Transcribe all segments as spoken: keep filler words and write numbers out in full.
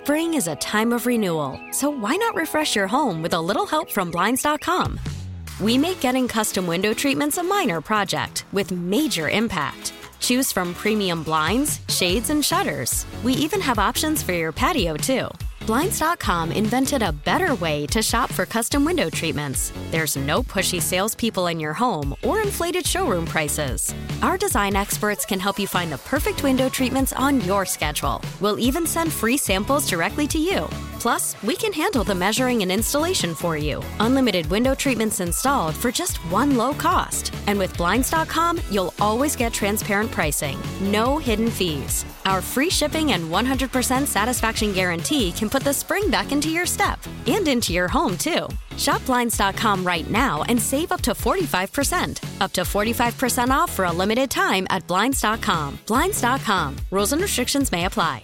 Spring is a time of renewal, so why not refresh your home with a little help from Blinds dot com? We make getting custom window treatments a minor project with major impact. Choose from premium blinds, shades, and shutters. We even have options for your patio, too. Blinds dot com invented a better way to shop for custom window treatments. There's no pushy salespeople in your home or inflated showroom prices. Our design experts can help you find the perfect window treatments on your schedule. We'll even send free samples directly to you. Plus, we can handle the measuring and installation for you. Unlimited window treatments installed for just one low cost. And with Blinds dot com, you'll always get transparent pricing. No hidden fees. Our free shipping and one hundred percent satisfaction guarantee can put the spring back into your step and into your home, too. Shop Blinds dot com right now and save up to forty-five percent. Up to forty-five percent off for a limited time at Blinds dot com. Blinds dot com. Rules and restrictions may apply.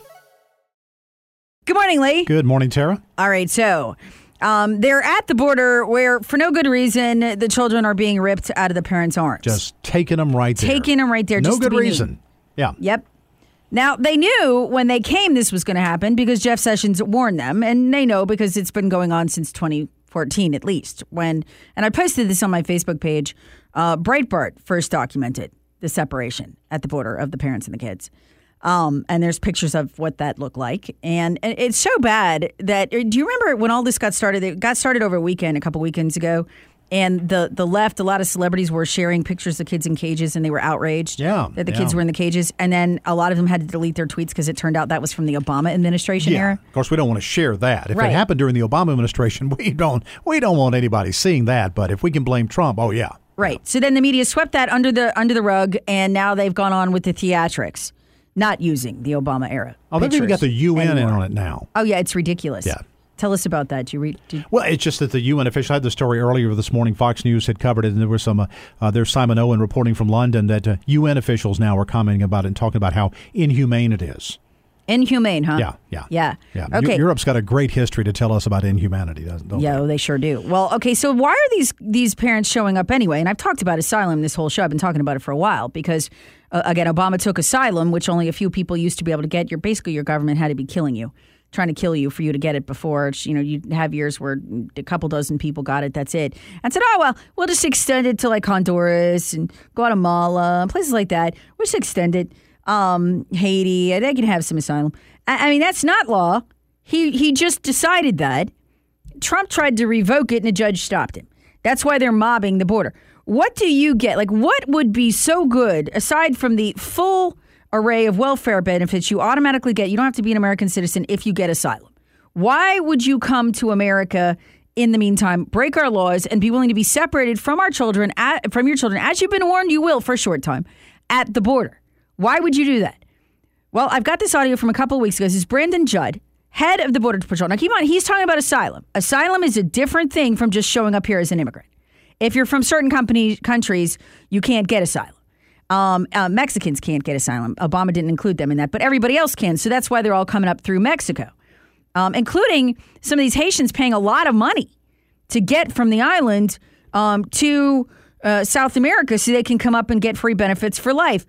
Good morning, Lee. Good morning, Tara. All right, so um, they're at the border where, for no good reason, the children are being ripped out of the parents' arms. Just taking them right there. Taking them right there. No just good to be reason. mean. Yeah. Yep. Now, they knew when they came this was going to happen because Jeff Sessions warned them, and they know because it's been going on since twenty fourteen at least. When, and I posted this on my Facebook page, uh, Breitbart first documented the separation at the border of the parents and the kids. Um, and there's pictures of what that looked like. And, and it's so bad that, do you remember when all this got started? It got started over a weekend, a couple weekends ago. And the, the left, a lot of celebrities were sharing pictures of kids in cages, and they were outraged yeah, that the yeah. kids were in the cages. And then a lot of them had to delete their tweets because it turned out that was from the Obama administration yeah. era. Of course, we don't want to share that. If right. it happened during the Obama administration, we don't we don't want anybody seeing that. But if we can blame Trump, oh, yeah. Right. So then the media swept that under the under the rug, and now they've gone on with the theatrics, not using the Obama era. Oh, they've even got the U N anymore. in on it now. Oh, yeah, it's ridiculous. Yeah. Tell us about that. Did you read? Did... Well, it's just that the U N official, I had the story earlier this morning. Fox News had covered it, and there was some. Uh, uh, there's Simon Owen reporting from London that uh, U N officials now are commenting about it and talking about how inhumane it is. Inhumane, huh? Yeah, yeah, yeah. yeah. Okay. Europe's got a great history to tell us about inhumanity, doesn't it? Yeah, they? well, they sure do. Well, okay. So why are these these parents showing up anyway? And I've talked about asylum this whole show. I've been talking about it for a while because, uh, again, Obama took asylum, which only a few people used to be able to get. Your basically your government had to be killing you. Trying to kill you for you to get it before. You know, you'd have years where a couple dozen people got it. That's it. And said, oh, well, we'll just extend it to like Honduras and Guatemala, places like that. We'll just extend it. Um, Haiti, they can have some asylum. I, I mean, that's not law. He he just decided that. Trump tried to revoke it and a judge stopped him. That's why they're mobbing the border. What do you get? Like, what would be so good aside from the full array of welfare benefits you automatically get? You don't have to be an American citizen if you get asylum. Why would you come to America in the meantime, break our laws, and be willing to be separated from our children, at, from your children, as you've been warned you will for a short time, at the border? Why would you do that? Well, I've got this audio from a couple of weeks ago. This is Brandon Judd, head of the Border Patrol. Now, keep on, he's talking about asylum. Asylum is a different thing from just showing up here as an immigrant. If you're from certain company, countries, you can't get asylum. Um, uh, Mexicans can't get asylum. Obama didn't include them in that, but everybody else can. So that's why they're all coming up through Mexico, um, including some of these Haitians paying a lot of money to get from the island um, to uh, South America so they can come up and get free benefits for life.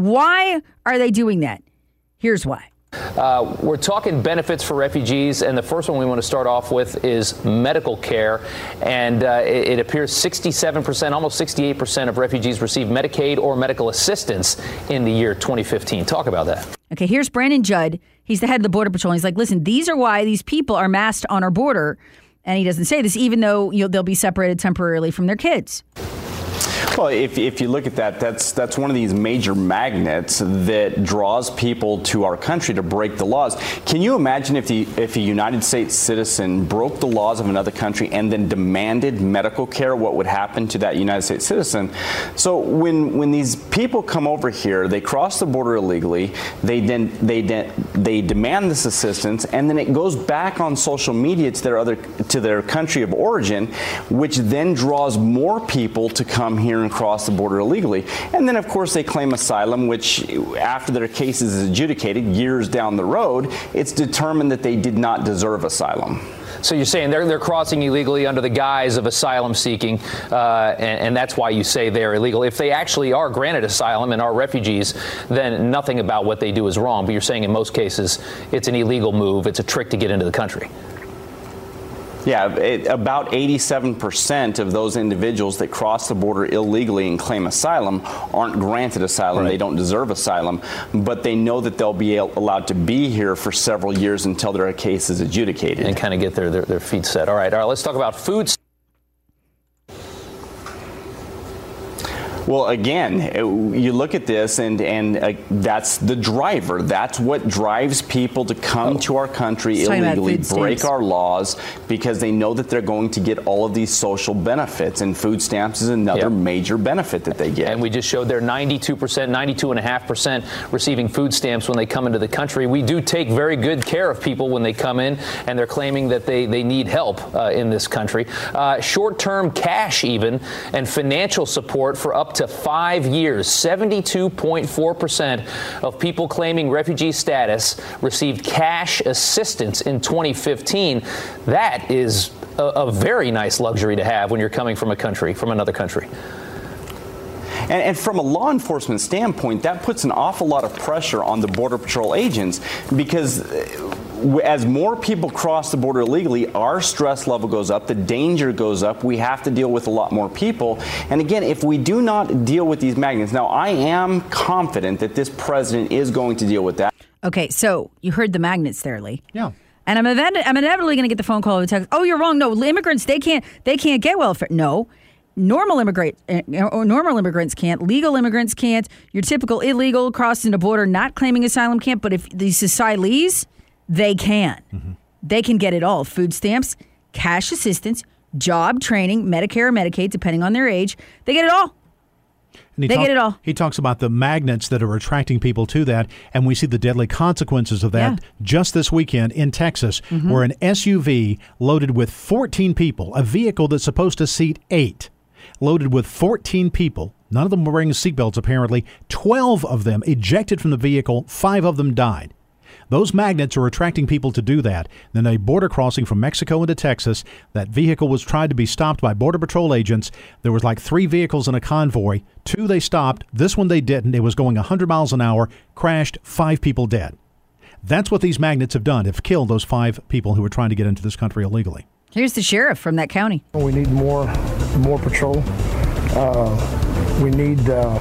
Why are they doing that? Here's why. Uh, we're talking benefits for refugees, and the first one we want to start off with is medical care. And uh, it, it appears sixty-seven percent, almost sixty-eight percent of refugees receive Medicaid or medical assistance in the year twenty fifteen. Talk about that. Okay, here's Brandon Judd. He's the head of the Border Patrol. He's like, listen, these are why these people are massed on our border. And he doesn't say this, even though you know, they'll be separated temporarily from their kids. Well, if, if you look at that, that's that's one of these major magnets that draws people to our country to break the laws. Can you imagine if the if a United States citizen broke the laws of another country and then demanded medical care? What would happen to that United States citizen? So when when these people come over here, they cross the border illegally. They then they de- they demand this assistance, and then it goes back on social media to their other to their country of origin, which then draws more people to come here enter and cross the border illegally. And then, of course, they claim asylum, which after their case is adjudicated years down the road, it's determined that they did not deserve asylum. So you're saying they're, they're crossing illegally under the guise of asylum seeking, uh, and, and that's why you say they're illegal. If they actually are granted asylum and are refugees, then nothing about what they do is wrong. But you're saying in most cases it's an illegal move. It's a trick to get into the country. Yeah, it, about eighty-seven percent of those individuals that cross the border illegally and claim asylum aren't granted asylum. Right. They don't deserve asylum, but they know that they'll be allowed to be here for several years until their case is adjudicated. And kind of get their, their, their feet set. All right, all right, let's talk about food. Well, again, you look at this, and, and uh, that's the driver. That's what drives people to come oh. to our country illegally, break our laws, because they know that they're going to get all of these social benefits, and food stamps is another yep. major benefit that they get. And we just showed they're ninety-two percent, ninety-two point five percent receiving food stamps when they come into the country. We do take very good care of people when they come in, and they're claiming that they, they need help uh, in this country. Uh, short-term cash even, and financial support for up to five years. seventy-two point four percent of people claiming refugee status received cash assistance in twenty fifteen. That is a, a very nice luxury to have when you're coming from a country, from another country. And, and from a law enforcement standpoint, that puts an awful lot of pressure on the Border Patrol agents, because as more people cross the border illegally, our stress level goes up, the danger goes up, we have to deal with a lot more people. And again, if we do not deal with these magnets, now I am confident that this president is going to deal with that. Okay, so you heard the magnets there, Lee. Yeah. And I'm, event- I'm inevitably going to get the phone call or the text, oh, you're wrong, no, immigrants, they can't, they can't get welfare. No. Normal immigrant, uh, normal immigrants can't. Legal immigrants can't. Your typical illegal crossing the border, not claiming asylum can't. But if these asylees, they can. Mm-hmm. They can get it all. Food stamps, cash assistance, job training, Medicare or Medicaid, depending on their age. They get it all. And he they talk, get it all. He talks about the magnets that are attracting people to that, and we see the deadly consequences of that yeah. just this weekend in Texas, mm-hmm. where an S U V loaded with fourteen people, a vehicle that's supposed to seat eight, loaded with fourteen people, none of them were wearing seatbelts apparently, twelve of them ejected from the vehicle, five of them died. Those magnets are attracting people to do that. Then a border crossing from Mexico into Texas, that vehicle was tried to be stopped by Border Patrol agents. There was like three vehicles in a convoy. Two they stopped. This one they didn't. It was going one hundred miles an hour, crashed, five people dead. That's what these magnets have done. Have killed those five people who were trying to get into this country illegally. Here's the sheriff from that county. We need more, more patrol. Uh, we need, uh,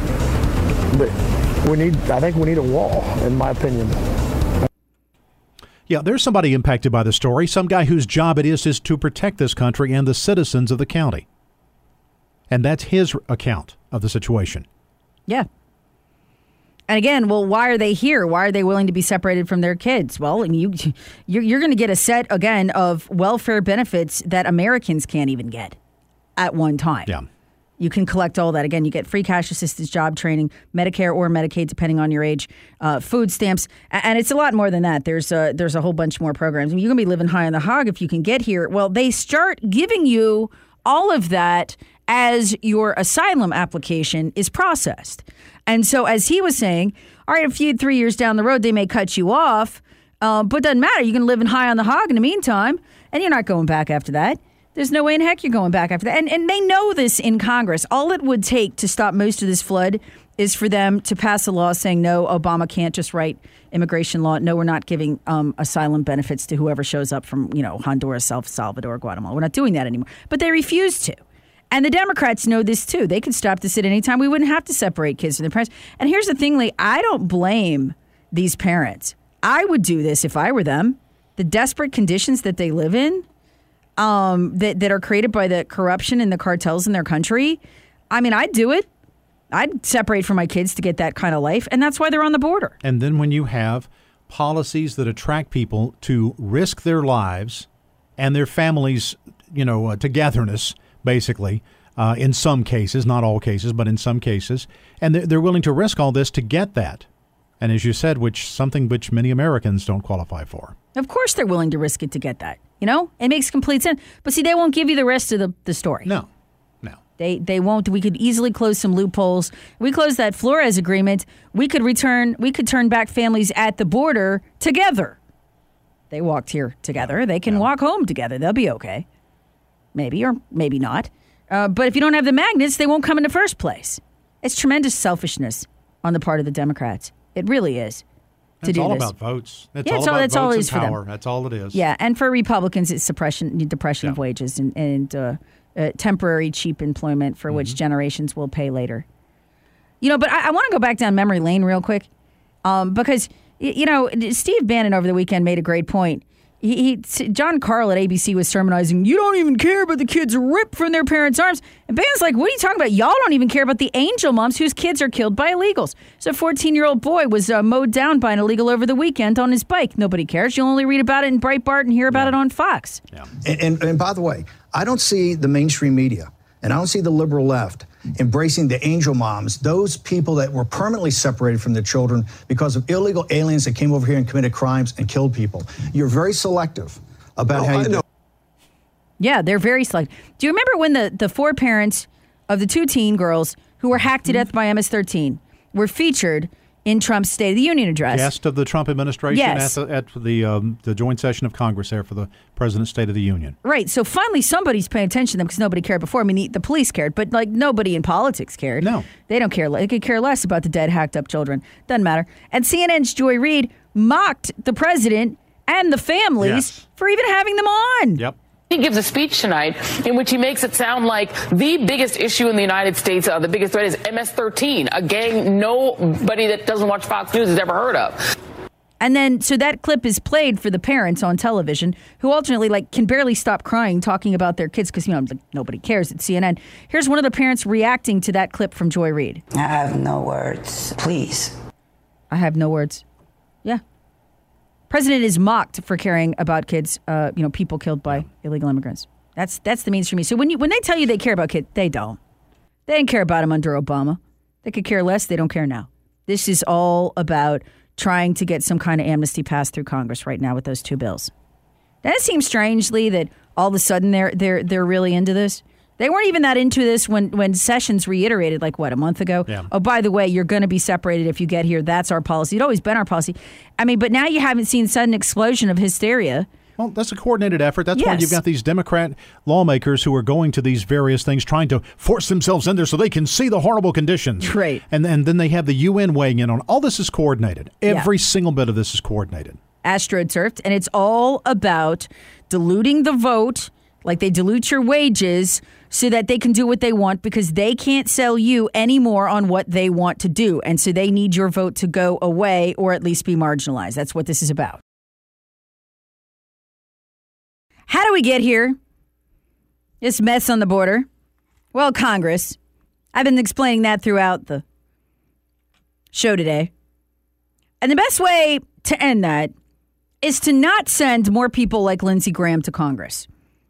we need. I think we need a wall, in my opinion. Yeah, there's somebody impacted by the story, some guy whose job it is is to protect this country and the citizens of the county. And that's his account of the situation. Yeah. And again, well, why are they here? Why are they willing to be separated from their kids? Well, you, you're, you're going to get a set, again, of welfare benefits that Americans can't even get at one time. Yeah. You can collect all that. Again, you get free cash assistance, job training, Medicare or Medicaid, depending on your age, uh, food stamps. And it's a lot more than that. There's a, there's a whole bunch more programs. I mean, you're going to be living high on the hog if you can get here. Well, they start giving you all of that as your asylum application is processed. And so as he was saying, all right, a few three years down the road, they may cut you off, uh, but it doesn't matter. You can live in high on the hog in the meantime, and you're not going back after that. There's no way in heck you're going back after that. And and they know this in Congress. All it would take to stop most of this flood is for them to pass a law saying, no, Obama can't just write immigration law. No, we're not giving um, asylum benefits to whoever shows up from, you know, Honduras, El Salvador, Guatemala. We're not doing that anymore. But they refuse to. And the Democrats know this, too. They could stop this at any time. We wouldn't have to separate kids from their parents. And here's the thing, Lee. I don't blame these parents. I would do this if I were them. The desperate conditions that they live in, um, that, that are created by the corruption and the cartels in their country, I mean, I'd do it. I'd separate from my kids to get that kind of life. And that's why they're on the border. And then when you have policies that attract people to risk their lives and their families, you know, uh, togetherness, basically, uh, in some cases, not all cases, but in some cases, and they're, they're willing to risk all this to get that. And as you said, which something which many Americans don't qualify for. Of course they're willing to risk it to get that. You know, it makes complete sense. But see, they won't give you the rest of the, the story. No, no. They they won't. We could easily close some loopholes. We close that Flores agreement. We could return. We could turn back families at the border together. They walked here together. They can yeah. walk home together. They'll be okay. Maybe or maybe not. Uh, but if you don't have the magnets, they won't come in the first place. It's tremendous selfishness on the part of the Democrats. It really is. To it's do all this. about votes. It's yeah, all it's about all, it's votes all and is for power. them. That's all it is. Yeah, and for Republicans, it's suppression, depression yeah. of wages and, and uh, uh, temporary cheap employment for mm-hmm. which generations will pay later. You know, but I, I want to go back down memory lane real quick um, because, you know, Steve Bannon over the weekend made a great point. He, he, John Carl at A B C was sermonizing, you don't even care about the kids ripped from their parents' arms. And Bannon's like, what are you talking about? Y'all don't even care about the angel moms whose kids are killed by illegals. So a fourteen-year-old boy was uh, mowed down by an illegal over the weekend on his bike. Nobody cares. You'll only read about it in Breitbart and hear about yeah. it on Fox. Yeah. And, and, and by the way, I don't see the mainstream media, and I don't see the liberal left embracing the angel moms, those people that were permanently separated from their children because of illegal aliens that came over here and committed crimes and killed people. You're very selective about no, how you I do know. it. Yeah, they're very selective. Do you remember when the, the four parents of the two teen girls who were hacked to death by M S thirteen were featured in Trump's State of the Union address? Guest of the Trump administration yes. at the, at the, um, the joint session of Congress there for the President's State of the Union. Right. So finally somebody's paying attention to them because nobody cared before. I mean, the, the police cared, but like nobody in politics cared. No. They don't care. They could care less about the dead, hacked up children. Doesn't matter. And C N N's Joy Reid mocked the president and the families yes. for even having them on. Yep. He gives a speech tonight in which he makes it sound like the biggest issue in the United States, uh, the biggest threat is M S thirteen, a gang nobody that doesn't watch Fox News has ever heard of. And then, so that clip is played for the parents on television who alternately, like, can barely stop crying talking about their kids because, you know, like, nobody cares at C N N. Here's one of the parents reacting to that clip from Joy Reid. I have no words. Please. I have no words. Yeah. President is mocked for caring about kids, uh, you know, people killed by illegal immigrants. That's that's the mainstream media. So when you when they tell you they care about kids, they don't. They didn't care about them under Obama. They could care less. They don't care now. This is all about trying to get some kind of amnesty passed through Congress right now with those two bills. Doesn't it seem strangely that all of a sudden they're they're they're really into this? They weren't even that into this when, when Sessions reiterated, like, what, a month ago? Yeah. Oh, by the way, you're going to be separated if you get here. That's our policy. It's always been our policy. I mean, but now you haven't seen sudden explosion of hysteria. Well, that's a coordinated effort. That's yes. why you've got these Democrat lawmakers who are going to these various things, trying to force themselves in there so they can see the horrible conditions. Right. And, and then they have the U N weighing in on all this is coordinated. Every yeah. single bit of this is coordinated. AstroTurfed, and it's all about diluting the vote, like they dilute your wages, so that they can do what they want because they can't sell you anymore on what they want to do. And so they need your vote to go away or at least be marginalized. That's what this is about. How do we get here? This mess on the border? Well, Congress. I've been explaining that throughout the show today. And the best way to end that is to not send more people like Lindsey Graham to Congress.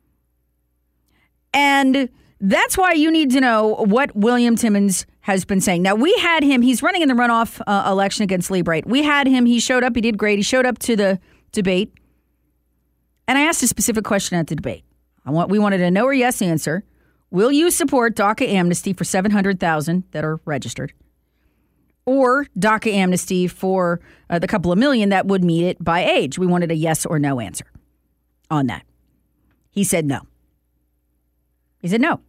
And that's why you need to know what William Timmons has been saying. Now, we had him. He's running in the runoff uh, election against Lee Bright. We had him. He showed up. He did great. He showed up to the debate. And I asked a specific question at the debate. I want. We wanted a no or yes answer. Will you support DACA amnesty for seven hundred thousand that are registered? Or DACA amnesty for uh, the couple of million that would meet it by age? We wanted a yes or no answer on that. He said no. He said no.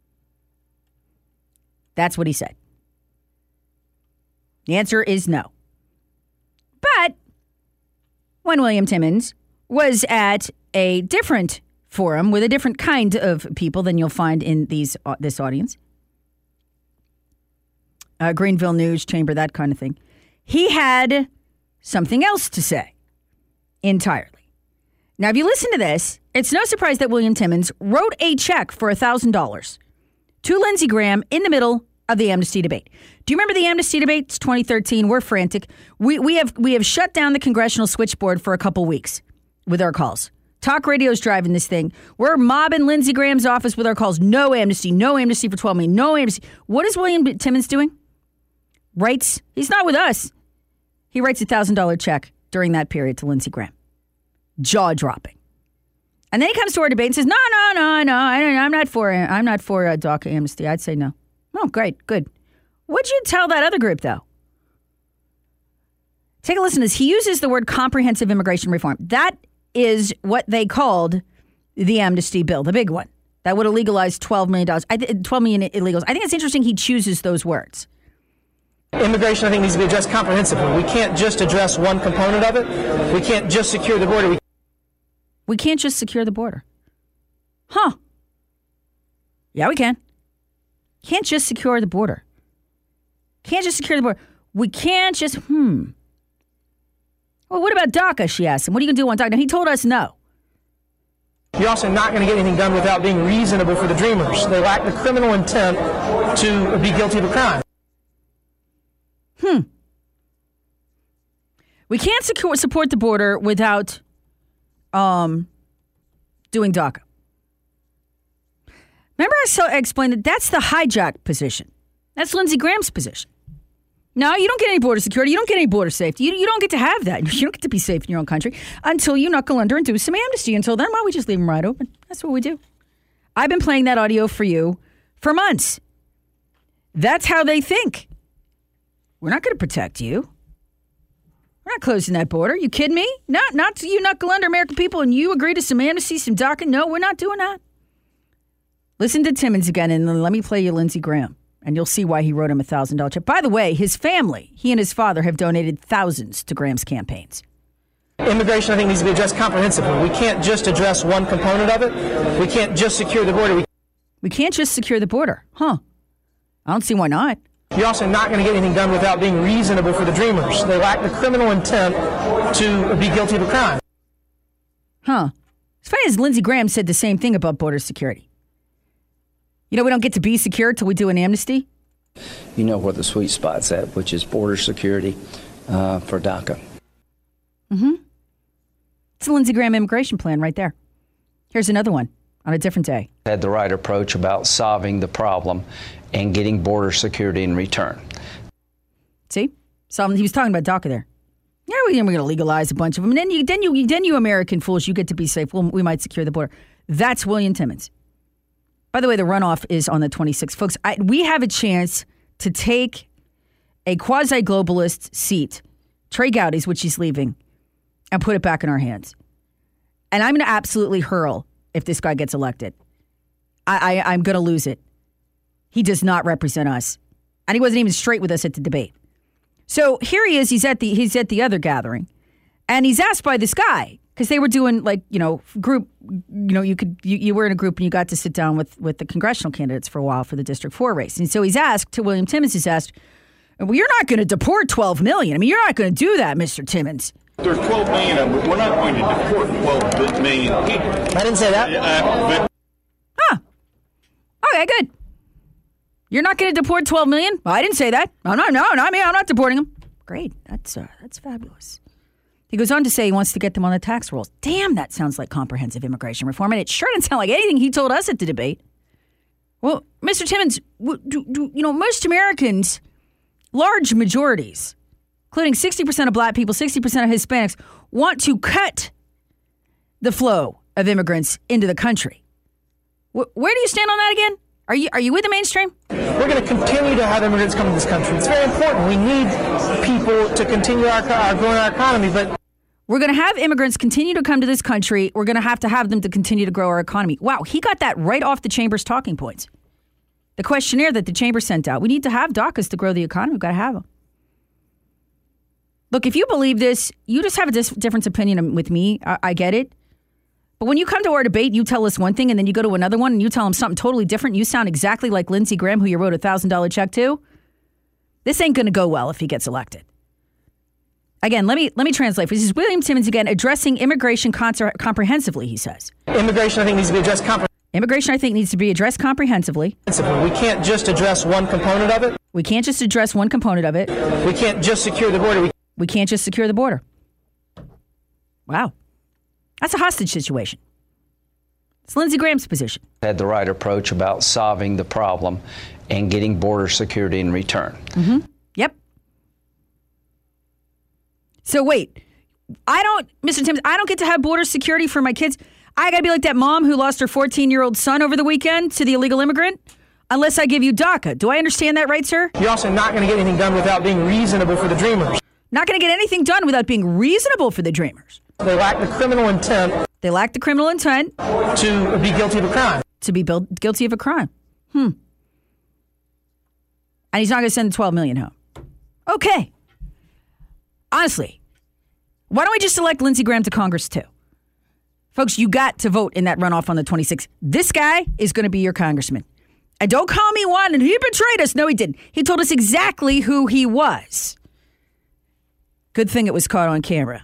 That's what he said. The answer is no. But when William Timmons was at a different forum with a different kind of people than you'll find in these uh, this audience, uh, Greenville News Chamber, that kind of thing, he had something else to say entirely. Now, if you listen to this, it's no surprise that William Timmons wrote a check for one thousand dollars to Lindsey Graham in the middle of the amnesty debate. Do you remember the amnesty debate? It's twenty thirteen. We're frantic. We we have we have shut down the congressional switchboard for a couple weeks with our calls. Talk radio's driving this thing. We're mobbing Lindsey Graham's office with our calls. No amnesty. No amnesty for twelve million. No amnesty. What is William Timmons doing? Writes. He's not with us. He writes a one thousand dollars check during that period to Lindsey Graham. Jaw-dropping. And then he comes to our debate and says, no, no, no, no, I, I'm not for I'm not for uh, DACA amnesty. I'd say no. Oh, great, good. What'd you tell that other group, though? Take a listen to this. He uses the word comprehensive immigration reform. That is what they called the amnesty bill, the big one. That would have legalized twelve million dollars. I th- twelve million illegals. I think it's interesting he chooses those words. Immigration, I think, needs to be addressed comprehensively. We can't just address one component of it. We can't just secure the border. We, we can't just secure the border. Huh. Yeah, we can. Can't just secure the border. Can't just secure the border. We can't just, hmm. Well, what about DACA, she asked him. What are you going to do on DACA? Now, he told us no. You're also not going to get anything done without being reasonable for the dreamers. They lack the criminal intent to be guilty of a crime. Hmm. We can't secure, support the border without um, doing DACA. Remember I, so, I explained that that's the hijack position. That's Lindsey Graham's position. No, you don't get any border security. You don't get any border safety. You, you don't get to have that. You don't get to be safe in your own country until you knuckle under and do some amnesty. Until then, why don't we just leave them right open? That's what we do. I've been playing that audio for you for months. That's how they think. We're not going to protect you. We're not closing that border. You kidding me? Not, not to you knuckle under American people and you agree to some amnesty, some DACA. No, we're not doing that. Listen to Timmons again and then let me play you Lindsey Graham. And you'll see why he wrote him a one thousand dollars check. By the way, his family, he and his father, have donated thousands to Graham's campaigns. Immigration, I think, needs to be addressed comprehensively. We can't just address one component of it. We can't just secure the border. We, we can't just secure the border. Huh. I don't see why not. You're also not going to get anything done without being reasonable for the dreamers. They lack the criminal intent to be guilty of a crime. Huh. It's funny as Lindsey Graham said the same thing about border security. You know, we don't get to be secure till we do an amnesty. You know where the sweet spot's at, which is border security uh, for DACA. Mm-hmm. It's the Lindsey Graham immigration plan right there. Here's another one on a different day. Had the right approach about solving the problem and getting border security in return. See? So he was talking about DACA there. Yeah, we're going to legalize a bunch of them. And then you, then you, then you American fools, you get to be safe. Well, we might secure the border. That's William Timmons. By the way, the runoff is on the twenty-sixth. Folks, I, we have a chance to take a quasi-globalist seat, Trey Gowdy's, which he's leaving, and put it back in our hands. And I'm going to absolutely hurl if this guy gets elected. I, I, I'm going to lose it. He does not represent us. And he wasn't even straight with us at the debate. So here he is. He's at the he's at the other gathering. And he's asked by this guy, because they were doing, like, you know, group, you know, you could, you, you were in a group and you got to sit down with, with the congressional candidates for a while for the District four race. And so he's asked, to William Timmons, he's asked, well, you're not going to deport twelve million. I mean, you're not going to do that, Mister Timmons. There's twelve million of them. We're not going to deport twelve million people. I didn't say that. Uh, but- huh. Okay, good. You're not going to deport twelve million? Well, I didn't say that. No, no, no, not me. I'm not deporting them. Great. That's uh, that's fabulous. He goes on to say he wants to get them on the tax rolls. Damn, that sounds like comprehensive immigration reform. And it sure didn't sound like anything he told us at the debate. Well, Mister Timmons, do, do, you know, most Americans, large majorities, including sixty percent of black people, sixty percent of Hispanics, want to cut the flow of immigrants into the country. Where do you stand on that again? Are you are you with the mainstream? We're going to continue to have immigrants come to this country. It's very important. We need people to continue our, our growing our economy, but we're going to have immigrants continue to come to this country. We're going to have to have them to continue to grow our economy. Wow, he got that right off the Chamber's talking points. The questionnaire that the Chamber sent out. We need to have DACAs to grow the economy. We've got to have them. Look, if you believe this, you just have a dis- different opinion with me. I-, I get it. But when you come to our debate, you tell us one thing, and then you go to another one, and you tell them something totally different. You sound exactly like Lindsey Graham, who you wrote a one thousand dollars check to. This ain't going to go well if he gets elected. Again, let me let me translate. This is William Timmons again, addressing immigration con- comprehensively, he says. Immigration, I think, needs to be addressed comprehensively. Immigration, I think, needs to be addressed comprehensively. We can't just address one component of it. We can't just address one component of it. We can't just secure the border. We, we can't just secure the border. Wow. That's a hostage situation. It's Lindsey Graham's position. Had the right approach about solving the problem and getting border security in return. Mm-hmm. Yep. So wait, I don't, Mister Timmons, I don't get to have border security for my kids. I got to be like that mom who lost her fourteen-year-old son over the weekend to the illegal immigrant? Unless I give you DACA. Do I understand that right, sir? You're also not going to get anything done without being reasonable for the Dreamers. Not going to get anything done without being reasonable for the Dreamers. They lack the criminal intent. They lack the criminal intent. To be guilty of a crime. To be built, guilty of a crime. Hmm. And he's not going to send the twelve million home. Okay. Honestly, why don't we just elect Lindsey Graham to Congress too? Folks, you got to vote in that runoff on the twenty-sixth. This guy is going to be your congressman. And don't call me one and he betrayed us. No, he didn't. He told us exactly who he was. Good thing it was caught on camera.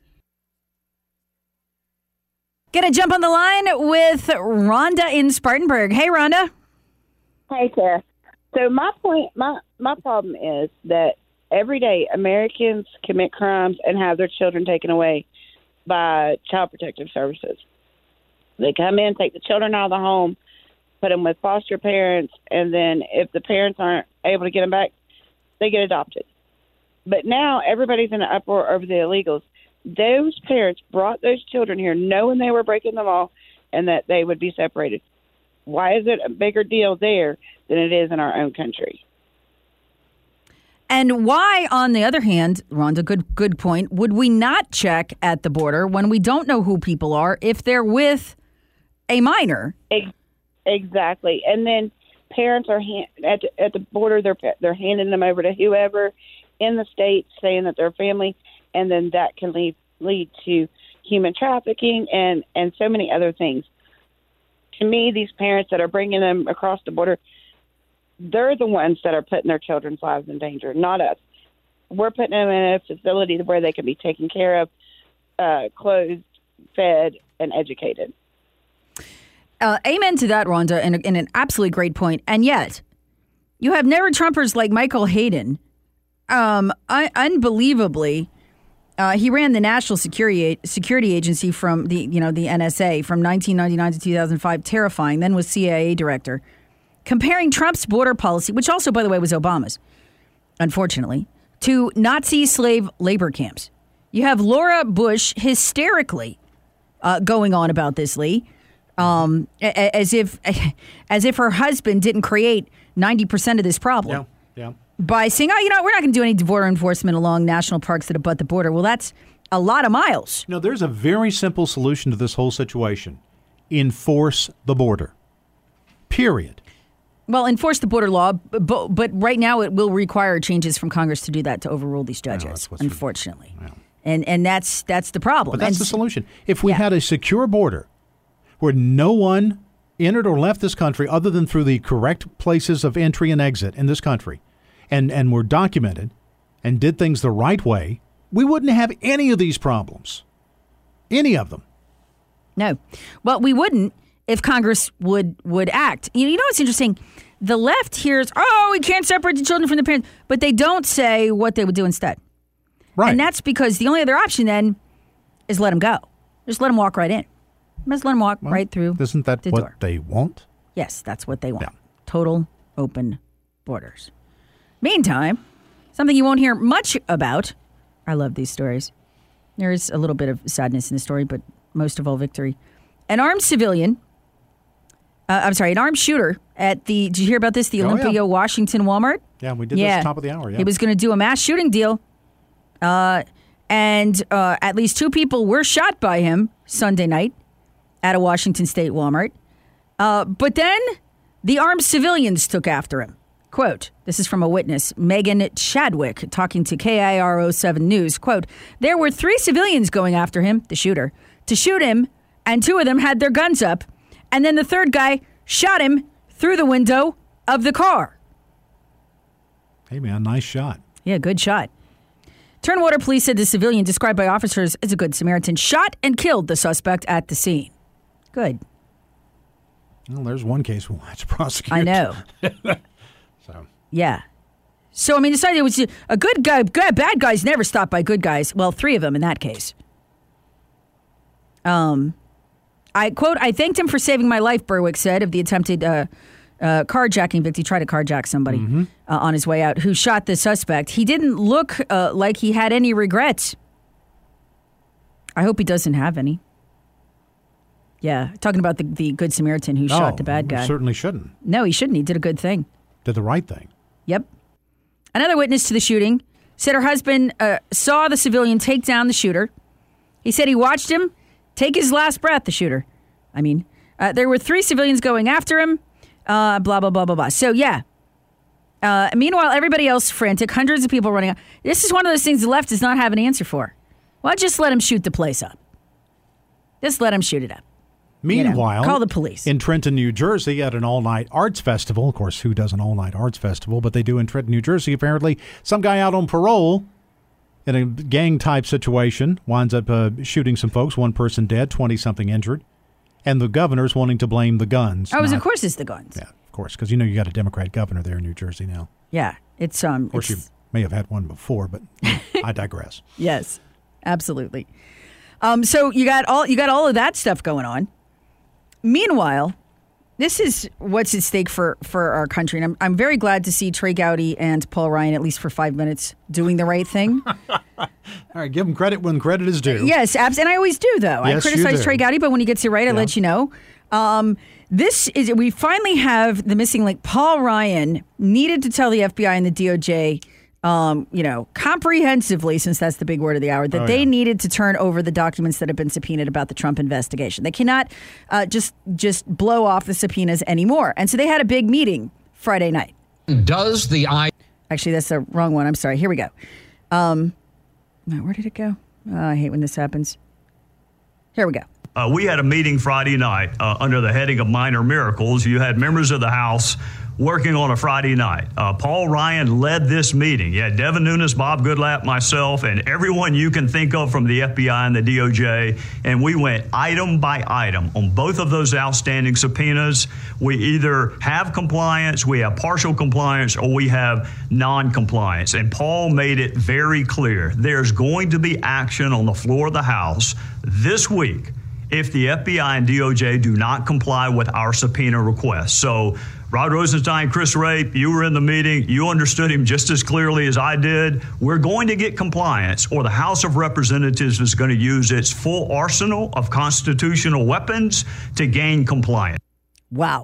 Gonna jump on the line with Rhonda in Spartanburg. Hey, Rhonda. Hey, Tara. So my point, my, my problem is that every day Americans commit crimes and have their children taken away by Child Protective Services. They come in, take the children out of the home, put them with foster parents, and then if the parents aren't able to get them back, they get adopted. But now everybody's in an uproar over the illegals. Those parents brought those children here knowing they were breaking the law and that they would be separated. Why is it a bigger deal there than it is in our own country? And why, on the other hand, Rhonda, good good point, would we not check at the border when we don't know who people are if they're with a minor? Exactly. And then parents are hand, at, the, at the border, they're, they're handing them over to whoever in the state saying that they're family, and then that can lead, lead to human trafficking and, and so many other things. To me, these parents that are bringing them across the border, they're the ones that are putting their children's lives in danger, not us. We're putting them in a facility where they can be taken care of, uh, clothed, fed, and educated. Uh, amen to that, Rhonda, and, and an absolutely great point. And yet, you have never-Trumpers like Michael Hayden. Um, un- unbelievably, uh, he ran the National Security Security Agency from the you know the N S A from nineteen ninety-nine to two thousand five. Terrifying. Then was C I A director. Comparing Trump's border policy, which also, by the way, was Obama's, unfortunately, to Nazi slave labor camps. You have Laura Bush hysterically uh, going on about this, Lee, um, as if as if her husband didn't create ninety percent of this problem. Yeah, yeah. By saying, oh, you know, we're not going to do any border enforcement along national parks that abut the border. Well, that's a lot of miles. No, there's a very simple solution to this whole situation. Enforce the border. Period. Well, enforce the border law, but, but right now it will require changes from Congress to do that, to overrule these judges, no, unfortunately. Yeah. And and that's that's the problem. But that's and, the solution. If we yeah. had a secure border where no one entered or left this country other than through the correct places of entry and exit in this country, and, and were documented and did things the right way, we wouldn't have any of these problems. Any of them. No. Well, we wouldn't if Congress would would act. You know, you know what's interesting? The left hears, oh, we can't separate the children from the parents, but they don't say what they would do instead. Right. And that's because the only other option then is let them go. Just let them walk right in. Just let them walk well, right through Isn't that the what door. they want? Yes, that's what they want. Yeah. Total open borders. Meantime, something you won't hear much about. I love these stories. There is a little bit of sadness in the story, but most of all, victory. An armed civilian, uh, I'm sorry, an armed shooter at the, did you hear about this? The oh, Olympia, yeah. Washington Walmart? Yeah, we did yeah. this at the top of the hour. Yeah. He was going to do a mass shooting deal. Uh, and uh, at least two people were shot by him Sunday night at a Washington State Walmart. Uh, but then the armed civilians took after him. Quote, this is from a witness, Megan Chadwick, talking to K I R O seven News. Quote, there were three civilians going after him, the shooter, to shoot him, and two of them had their guns up. And then the third guy shot him through the window of the car. Hey, man, nice shot. Yeah, good shot. Turnwater police said the civilian, described by officers as a good Samaritan, shot and killed the suspect at the scene. Good. Well, there's one case we'll have to prosecute. I know. so. Yeah. So, I mean, this idea was a good guy, good, bad guys never stop by good guys. Well, three of them in that case. Um, I quote, I thanked him for saving my life, Berwick said, of the attempted uh, uh, carjacking victim. He tried to carjack somebody mm-hmm. uh, on his way out who shot the suspect. He didn't look uh, like he had any regrets. I hope he doesn't have any. Yeah, talking about the, the Good Samaritan who no, shot the bad guy. Certainly shouldn't. No, he shouldn't. He did a good thing. Did the right thing. Yep. Another witness to the shooting said her husband uh, saw the civilian take down the shooter. He said he watched him take his last breath, the shooter. I mean, uh, there were three civilians going after him, uh, blah, blah, blah, blah, blah. So, yeah. Uh, meanwhile, everybody else frantic, hundreds of people running out. This is one of those things the left does not have an answer for. Well, just let him shoot the place up. Just let him shoot it up. Meanwhile, you know, call the police. In Trenton, New Jersey, at an all-night arts festival. Of course, who does an all-night arts festival? But they do in Trenton, New Jersey. Apparently, some guy out on parole in a gang-type situation winds up uh, shooting some folks. One person dead, twenty-something injured. And the governor's wanting to blame the guns. Oh, not, of course it's the guns. Yeah, of course, because you know you got a Democrat governor there in New Jersey now. Yeah, it's um. Of course, it's, you may have had one before, but I digress. Yes, absolutely. Um, so you got all you got all of that stuff going on. Meanwhile, this is what's at stake for, for our country. And I'm, I'm very glad to see Trey Gowdy and Paul Ryan, at least for five minutes, doing the right thing. All right, give them credit when credit is due. Yes, abs- and I always do, though. Yes, I criticize you do. Trey Gowdy, but when he gets it right, I Yeah. let you know. Um, this is, we finally have the missing link. Paul Ryan needed to tell the F B I and the D O J, um, you know, comprehensively, since that's the big word of the hour, that Oh, they yeah. needed to turn over the documents that have been subpoenaed about the Trump investigation. They cannot uh, just just blow off the subpoenas anymore. And so they had a big meeting Friday night. Does the I... Actually, that's the wrong one. I'm sorry. Here we go. Um, where did it go? Oh, I hate when this happens. Here we go. Uh, we had a meeting Friday night uh, under the heading of Minor Miracles. You had members of the House working on a Friday night. Uh, Paul Ryan led this meeting. You had Devin Nunes, Bob Goodlatte, myself, and everyone you can think of from the F B I and the D O J. And we went item by item on both of those outstanding subpoenas. We either have compliance, we have partial compliance, or we have non-compliance. And Paul made it very clear there's going to be action on the floor of the House this week if the F B I and D O J do not comply with our subpoena request. So Rod Rosenstein, Chris Rape, you were in the meeting. You understood him just as clearly as I did. We're going to get compliance, or the House of Representatives is going to use its full arsenal of constitutional weapons to gain compliance. Wow.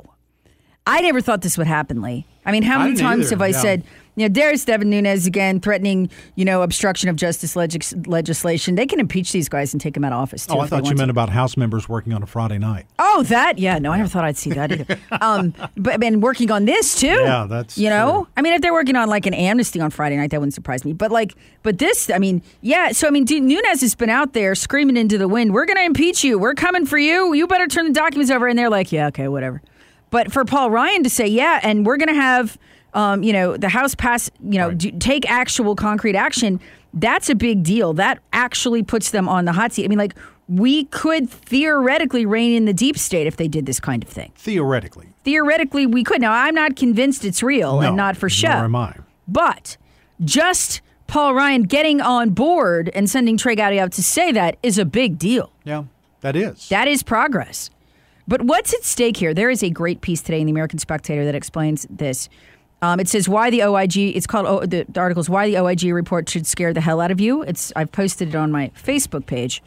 I never thought this would happen, Lee. I mean, how I many didn't times either, have I yeah. said, you know, there's Devin Nunes again threatening, you know, obstruction of justice legis- legislation. They can impeach these guys and take them out of office, too. Oh, I if they thought you want meant to. about House members working on a Friday night. Oh, that? Yeah, no, I never thought I'd see that either. um, but I've been working on this, too. Yeah, that's You know? true. I mean, if they're working on, like, an amnesty on Friday night, that wouldn't surprise me. But, like, but this, I mean, yeah. So, I mean, D- Nunes has been out there screaming into the wind, we're going to impeach you. We're coming for you. You better turn the documents over. And they're like, yeah, okay, whatever. But for Paul Ryan to say, yeah, and we're going to have, um, you know, the House pass, you know, Right. do, take actual concrete action, that's a big deal. That actually puts them on the hot seat. I mean, like, we could theoretically rein in the deep state if they did this kind of thing. Theoretically. Theoretically, we could. Now, I'm not convinced it's real No, and not for show. nor am I. But just Paul Ryan getting on board and sending Trey Gowdy out to say that is a big deal. Yeah, that is. That is progress. But what's at stake here? There is a great piece today in the American Spectator that explains this. Um, it says why the O I G, it's called, oh, the, the article is why the O I G report should scare the hell out of you. It's I've posted it on my Facebook page.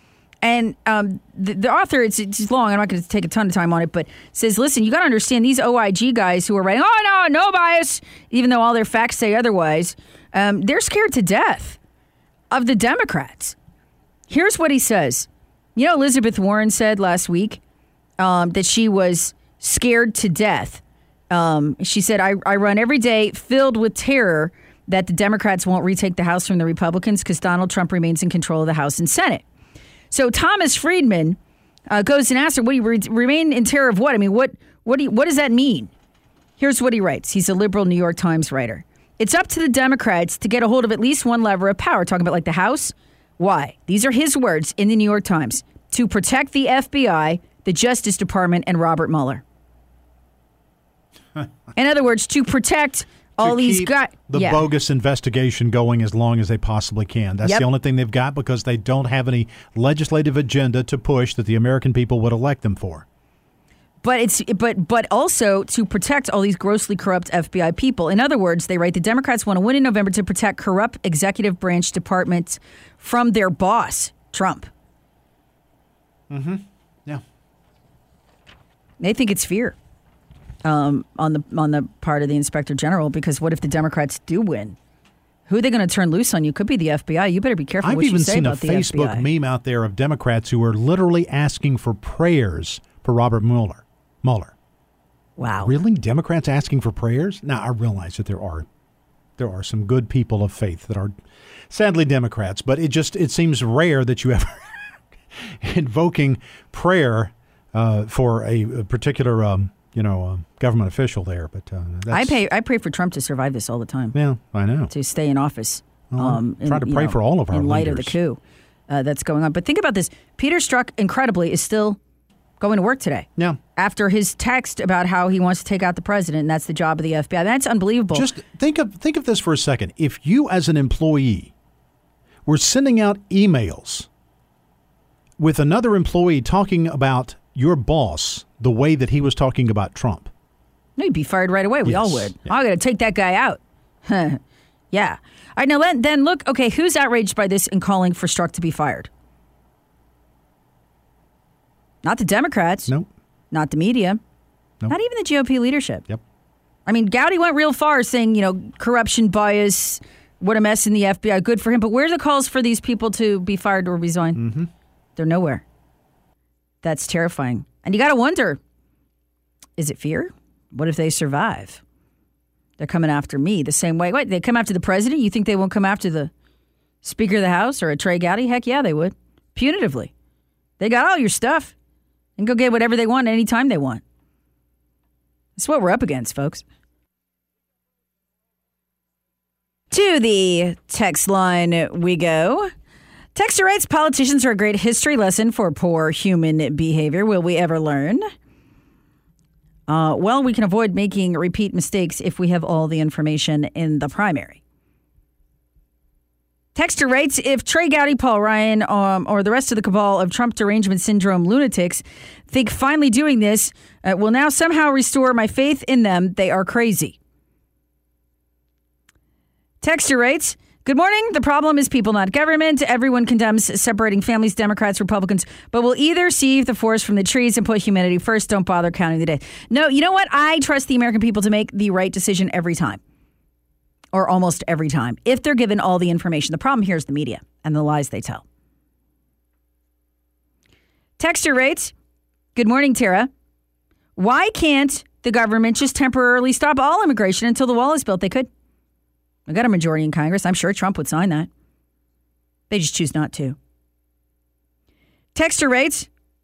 And um, the, the author, it's, it's long, I'm not going to take a ton of time on it, but says, listen, you got to understand these O I G guys who are writing, oh, no, no bias, even though all their facts say otherwise, um, they're scared to death of the Democrats. Here's what he says. You know, Elizabeth Warren said last week um, that she was scared to death. Um, she said, I, I run every day filled with terror that the Democrats won't retake the House from the Republicans because Donald Trump remains in control of the House and Senate. So Thomas Friedman uh, goes and asks her, "What do you re- remain in terror of? What? I mean, what? What do you, what does that mean?" Here's what he writes. He's a liberal New York Times writer. It's up to the Democrats to get a hold of at least one lever of power. Talking about like the House. Why? These are his words in the New York Times. To protect the F B I, the Justice Department, and Robert Mueller. In other words, to protect all to these keep guys. the yeah. bogus investigation going as long as they possibly can. That's Yep. the only thing they've got because they don't have any legislative agenda to push that the American people would elect them for. But it's but but also to protect all these grossly corrupt F B I people. In other words, they write the Democrats want to win in November to protect corrupt executive branch departments from their boss, Trump. Mm-hmm. Yeah. They think it's fear um, on the on the part of the Inspector General, because what if the Democrats do win? Who are they going to turn loose on you? Could be the F B I. You better be careful I've what you say about the F B I. I've even seen a Facebook meme out there of Democrats who are literally asking for prayers for Robert Mueller. Mueller. Wow. Really? Democrats asking for prayers? Now, I realize that there are there are some good people of faith that are sadly Democrats, but it just it seems rare that you ever invoking prayer uh, for a, a particular um, you know, uh, government official there. But uh, that's, I pay. I pray for Trump to survive this all the time. Yeah, I know. To stay in office. Well, um, try in, to pray know, for all of our in light leaders. of the coup uh, that's going on. But think about this. Peter Strzok, incredibly, is still going to work today. Yeah. After his text about how he wants to take out the president, and that's the job of the F B I. That's unbelievable. Just think of think of this for a second. If you, as an employee, were sending out emails with another employee talking about your boss the way that he was talking about Trump. No, you'd be fired right away. We Yes. all would. Yeah. I got to take that guy out. Yeah. All right, now then, then look, okay, who's outraged by this and calling for Strzok to be fired? Not the Democrats. Nope. Not the media. Nope. Not even the G O P leadership. Yep. I mean, Gowdy went real far saying, you know, corruption, bias, what a mess in the F B I, good for him. But where are the calls for these people to be fired or resign? Mm-hmm. They're nowhere. That's terrifying. And you got to wonder, is it fear? What if they survive? They're coming after me the same way. What, they come after the president? You think they won't come after the Speaker of the House or a Trey Gowdy? Heck yeah, they would. Punitively. They got all your stuff and go get whatever they want anytime they want. That's what we're up against, folks. To the text line we go. Texter writes, politicians are a great history lesson for poor human behavior. Will we ever learn? Uh, well, we can avoid making repeat mistakes if we have all the information in the primary. Texter writes, if Trey Gowdy, Paul Ryan, um, or the rest of the cabal of Trump derangement syndrome lunatics think finally doing this uh, will now somehow restore my faith in them, they are crazy. Texter writes, good morning. The problem is people, not government. Everyone condemns separating families, Democrats, Republicans, but we'll either see the forest from the trees and put humanity first. Don't bother counting the days. No, you know what? I trust the American people to make the right decision every time, or almost every time, if they're given all the information. The problem here is the media and the lies they tell. Texter writes, good morning, Tara. Why can't the government just temporarily stop all immigration until the wall is built? They could. I got a majority in Congress. I'm sure Trump would sign that. They just choose not to. Texter writes,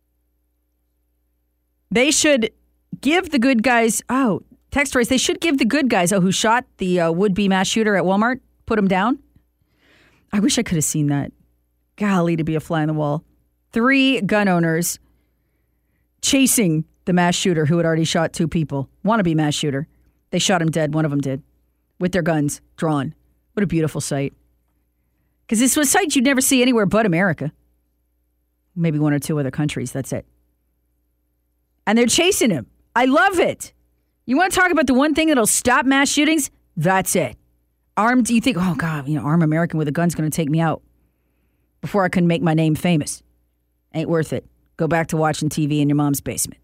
they should give the good guys, oh, Texter writes, they should give the good guys, oh, who shot the uh, would-be mass shooter at Walmart, put him down. I wish I could have seen that. Golly, to be a fly on the wall. Three gun owners chasing the mass shooter who had already shot two people. Wannabe mass shooter. They shot him dead. One of them did. With their guns drawn. What a beautiful sight. Because this was a sight you'd never see anywhere but America. Maybe one or two other countries. That's it. And they're chasing him. I love it. You want to talk about the one thing that'll stop mass shootings? That's it. Armed, you think, oh, God, you know, armed American with a gun's going to take me out before I can make my name famous. Ain't worth it. Go back to watching T V in your mom's basement.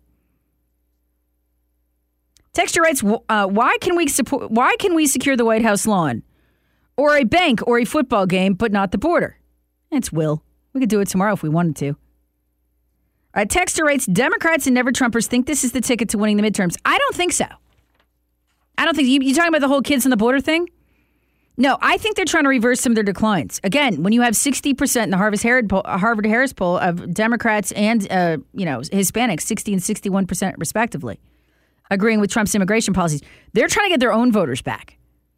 Texter writes, uh, why can we support, why can we secure the White House lawn or a bank or a football game, but not the border? It's will. We could do it tomorrow if we wanted to. Uh, Texter writes, Democrats and never Trumpers think this is the ticket to winning the midterms. I don't think so. I don't think, you, you talking about the whole kids on the border thing? No, I think they're trying to reverse some of their declines. Again, when you have sixty percent in the Harvard poll, Harvard Harris poll of Democrats and, uh, you know, Hispanics, sixty and sixty-one percent respectively, agreeing with Trump's immigration policies. They're trying to get their own voters back.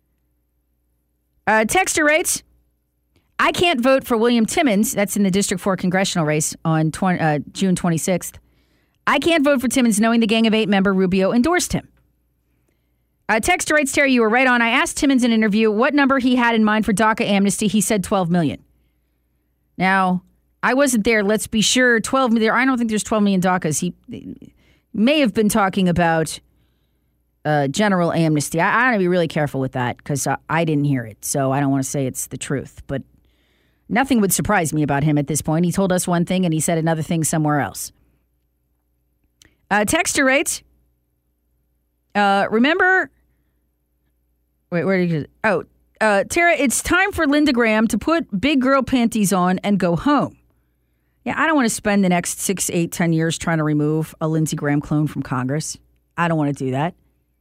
Uh, Texter writes, I can't vote for William Timmons. That's in the District four congressional race on twenty, uh, June twenty-sixth. I can't vote for Timmons knowing the Gang of Eight member Rubio endorsed him. Uh, Texter writes, Terry, you were right on. I asked Timmons in an interview what number he had in mind for DACA amnesty. He said twelve million. Now, I wasn't there. Let's be sure. twelve million. I don't think there's twelve million DACAs. He may have been talking about uh, general amnesty. I, I got to be really careful with that because uh, I didn't hear it. So I don't want to say it's the truth. But nothing would surprise me about him at this point. He told us one thing and he said another thing somewhere else. Uh, texture rates. Uh, remember, wait, where did you? Oh, uh, Tara, it's time for Linda Graham to put big girl panties on and go home. Yeah, I don't want to spend the next six, eight, ten years trying to remove a Lindsey Graham clone from Congress. I don't want to do that.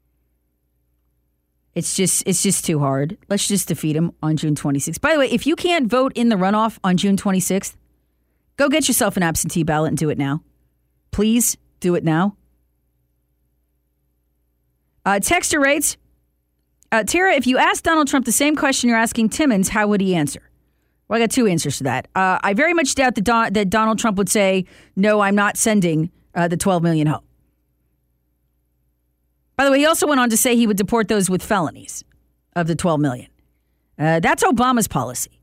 It's just, it's just too hard. Let's just defeat him on June twenty-sixth. By the way, if you can't vote in the runoff on June twenty-sixth, go get yourself an absentee ballot and do it now. Please do it now. Uh, texture rates. Uh, Tara, if you asked Donald Trump the same question you're asking Timmons, how would he answer? Well, I got two answers to that. Uh, I very much doubt that, Don- that Donald Trump would say, no, I'm not sending uh, the twelve million home. By the way, he also went on to say he would deport those with felonies of the twelve million. Uh, that's Obama's policy.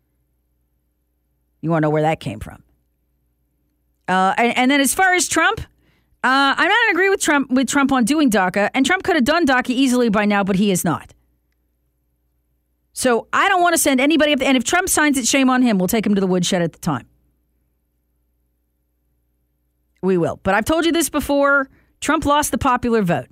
You want to know where that came from? Uh, and, and then as far as Trump, uh, I'm not in agree with Trump with Trump on doing DACA, and Trump could have done DACA easily by now, but he is not. So I don't want to send anybody up. And if Trump signs it, shame on him. We'll take him to the woodshed at the time. We will. But I've told you this before. Trump lost the popular vote.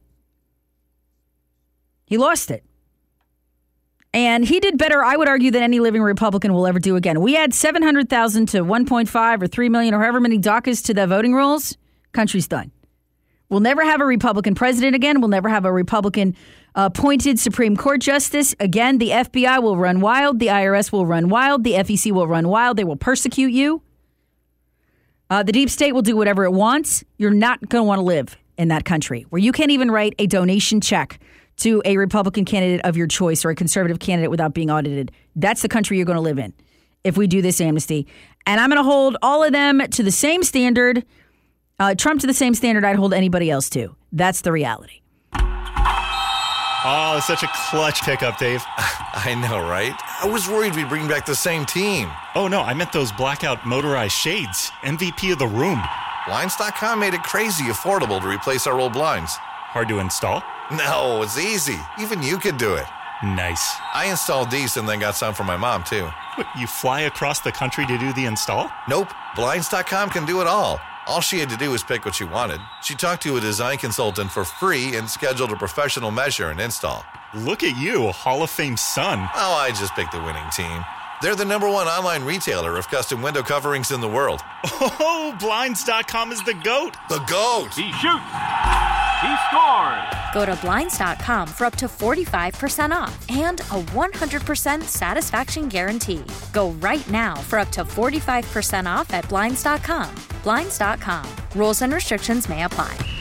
He lost it. And he did better, I would argue, than any living Republican will ever do again. We add seven hundred thousand to one point five or three million or however many DACAs to the voting rolls. Country's done. We'll never have a Republican president again. We'll never have a Republican appointed Supreme Court justice again. The F B I will run wild. The I R S will run wild. The F E C will run wild. They will persecute you. Uh, the deep state will do whatever it wants. You're not going to want to live in that country where you can't even write a donation check to a Republican candidate of your choice or a conservative candidate without being audited. That's the country you're going to live in if we do this amnesty. And I'm going to hold all of them to the same standard, uh, Trump to the same standard I'd hold anybody else to. That's the reality. Oh, such a clutch pickup, Dave. I know, right? I was worried we'd bring back the same team. Oh, no, I meant those blackout motorized shades. M V P of the room. Blinds dot com made it crazy affordable to replace our old blinds. Hard to install? No, it's easy. Even you could do it. Nice. I installed these and then got some for my mom, too. What, you fly across the country to do the install? Nope. Blinds dot com can do it all. All she had to do was pick what she wanted. She talked to a design consultant for free and scheduled a professional measure and install. Look at you, a Hall of Fame son. Oh, I just picked the winning team. They're the number one online retailer of custom window coverings in the world. Oh, Blinds dot com is the GOAT. The GOAT. He shoots. He scores. Go to Blinds dot com for up to forty-five percent off and a one hundred percent satisfaction guarantee. Go right now for up to forty-five percent off at Blinds dot com. Blinds dot com. Rules and restrictions may apply.